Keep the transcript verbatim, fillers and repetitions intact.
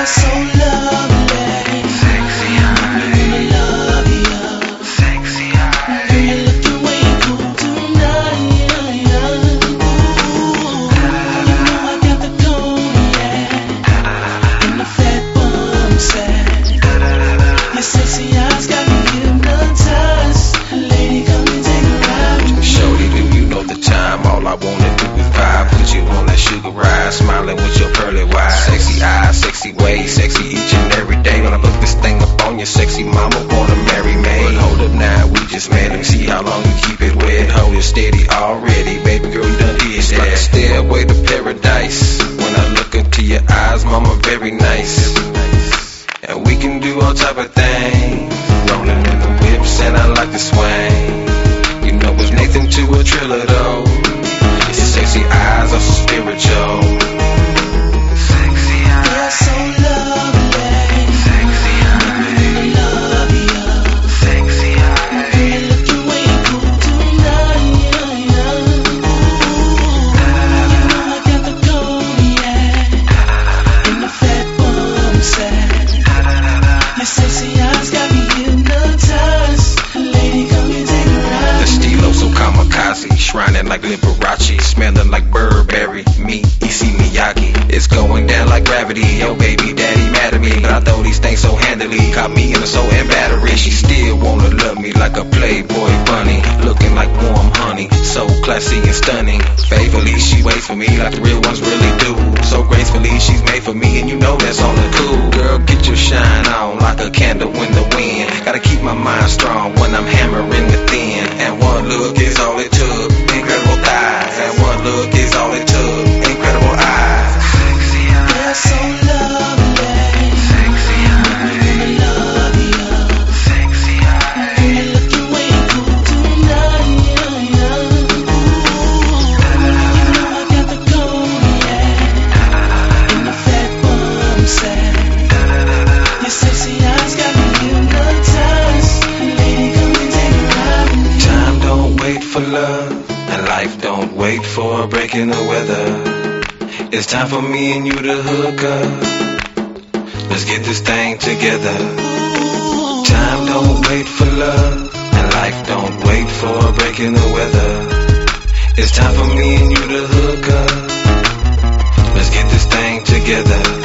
so lovely. Sexy high. Love you. Sexy high. Girl, you're looking way cool tonight. Ooh, you know I got the cognac and the fat bum sack. Your sexy eyes got me hypnotized. Lady, come and take a ride. Shorty, do you know the time? All I wanna do is vibe. Put you on that sugar ride, smiling with your pearly white. Sexy eyes, sexy ways, sexy each and every day. When I put this thing up on your sexy mama, wanna marry me. But hold up now, we just met. Let me see how long you keep it wet. Hold it steady already, baby girl, you done did that. It's like a stairway to paradise. When I look into your eyes, mama, very nice. And we can do all type of things. Rolling in the whips and I like to swing. You know it's Nathan to a Triller though. Your sexy eyes are so spiritual. Sexy eyes. You're so lovely. Sexy eyes. Love you. Sexy eyes. Girl, you're looking way cool tonight. Ooh, you know I got the cognac and the fat bum sack. Your sexy eyes got me hypnotized. Lady, come and take a ride. The stilo so kamikaze, shrining like Liberace, smelling like Burberry, me, Issey Miyake. It's going down like gravity, yo baby daddy mad at me, but I throw these things so handily, caught me in a soul and battery. She still wanna love me like a Playboy bunny, looking like warm honey, so classy and stunning. Faithfully she waits for me like the real ones really do, so gracefully she's made for me and you know that's on the cool. Girl, get your shine on like a candle in the wind, gotta keep my mind strong when I'm hammering within. And one look is all it took, incredible thighs. And one look is all it took, incredible eyes. Sexy eyes. You're so lovely. Sexy eyes. Love you. Sexy eyes. Girl, you're looking way cool tonight. Ooh, you know I got the cognac and the fat bum sack. Your sexy eyes got me hypnotized. Lady, come and take a ride with me. Time don't wait for love, and life don't wait for a break in the weather. It's time for me and you to hook up. Let's get this thing together. Time don't wait for love, and life don't wait for a break in the weather. It's time for me and you to hook up. Let's get this thing together.